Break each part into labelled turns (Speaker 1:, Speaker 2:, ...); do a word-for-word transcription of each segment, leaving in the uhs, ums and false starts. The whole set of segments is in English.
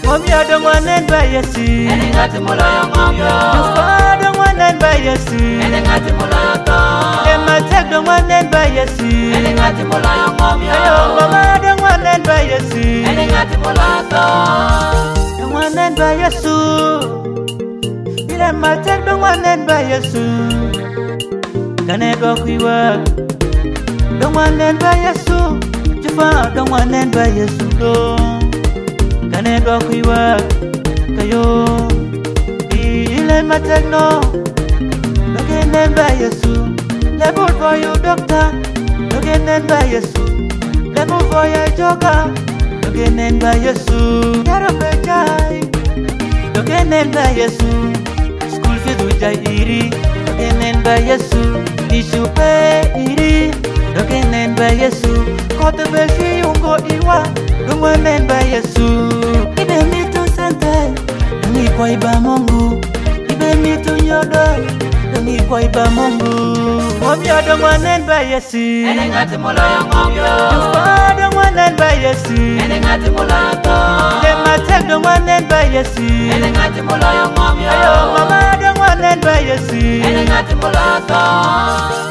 Speaker 1: Momia don't want to buy a sea.
Speaker 2: And I got him all on you.
Speaker 1: Father want to buy a sea.
Speaker 2: And I got him all on.
Speaker 1: And my tech don't want to buy a sea.
Speaker 2: And I got him all on you.
Speaker 1: Mama don't want to buy a sea.
Speaker 2: And I got him all on.
Speaker 1: Don't want to buy a suit. And my tech don't want to buy a suit. Can I go we work? Don't want to buy a suit. Jaffa don't want to buy a suit. Can I go we work? Kayo, ile matekno. Look in by Yesu. Level for you, doctor. Look in by Yesu. Level for your joker. Look in by Yesu. Yaro pechai. Look in by Yesu. School fees ujai iri. Look in by Yesu. Issue pay iri. Look in by Yesu. Kote beshi ungo iwa. Look in by Yesu. Ibe mitu sante. Dungi kwa iba Mungu. Ibe mitu nyodo. Dungi kwa iba Mungu. Momia don't want to buy a sea.
Speaker 2: And I got him all on you.
Speaker 1: Father want to buy a sea.
Speaker 2: And I got him all on.
Speaker 1: Then my tech don't want to buy a sea.
Speaker 2: And I got him all on you.
Speaker 1: Mama don't want to buy a sea.
Speaker 2: And I got him all on.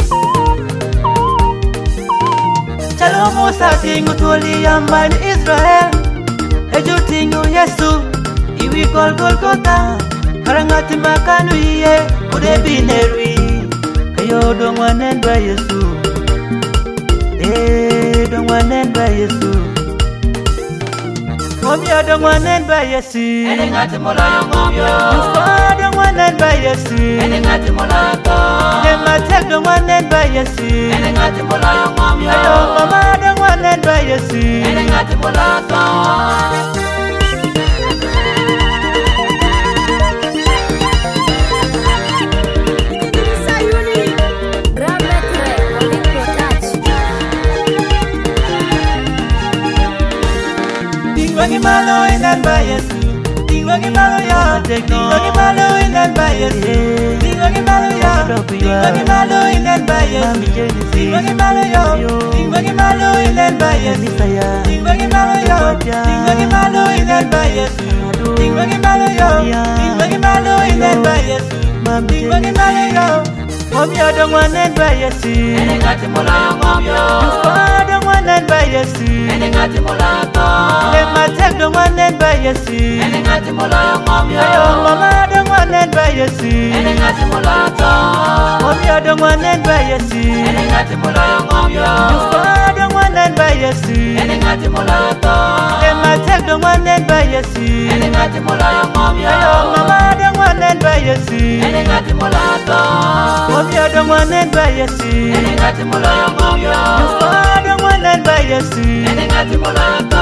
Speaker 1: Chalo Musa tingu tuoli yamba ni Israel. Eju tingu Yesu. Iwi kol Golgotha. Karangati makanu iye. Ude binerwi. Kayo don't want to buy Yesu. Eh, don't want to buy Yesu. Momia don't want to buy Yesu.
Speaker 2: And I got him all on you.
Speaker 1: Father want to buy Yesu.
Speaker 2: And I got him all on.
Speaker 1: Then my tech don't want to buy Yesu.
Speaker 2: And I got him all on you.
Speaker 1: Mama don't want to buy Yesu.
Speaker 2: And I got him all on.
Speaker 1: Wagi malo in and buy Yesu. Wagi malo ya. Wagi malo in and buy Yesu. Wagi malo ya. Wagi malo in and buy Yesu. Wagi malo ya. Wagi malo in and buy Yesu. Wagi malo ya. Wagi malo in and buy Yesu. Wagi malo ya. Wagi malo in and buy Yesu. Wagi malo ya. Momia don't want to buy Yesu.
Speaker 2: And I got him all on you.
Speaker 1: Father want to buy Yesu.
Speaker 2: And I got him all on.
Speaker 1: Then my tech don't want to buy Yesu.
Speaker 2: And I got him all on you.
Speaker 1: Mama don't want to buy Yesu.
Speaker 2: And I got him all on.
Speaker 1: Momia don't want to buy Yesu.
Speaker 2: And I got him all on you.
Speaker 1: Father want to buy Yesu.
Speaker 2: And I got him all on.
Speaker 1: Then my tech don't want to buy Yesu.
Speaker 2: And I got him all on you.
Speaker 1: Mama don't want to buy Yesu.
Speaker 2: And I got him all on.
Speaker 1: Momia don't want to buy Yesu.
Speaker 2: And I got him all on you.
Speaker 1: Father want to buy Yesu.
Speaker 2: And I got him all on.